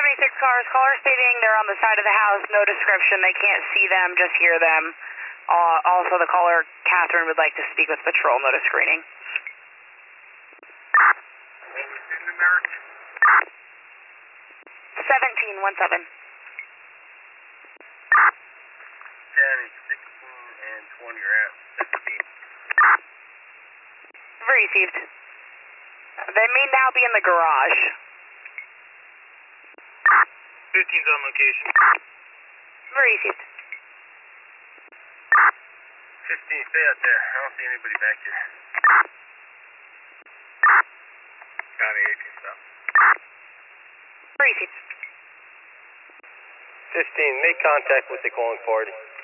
76 cars, caller stating they're on the side of the house, no description, they can't see them, just hear them. Also, the caller, Catherine, would like to speak with patrol, notice screening. 1717. 10, 16, and 20 are at 15. Received. They may now be in the garage. 15's on location. Received. 15, stay out there. I don't see anybody back here. County 18, stop. Received. 15, make contact with the calling party.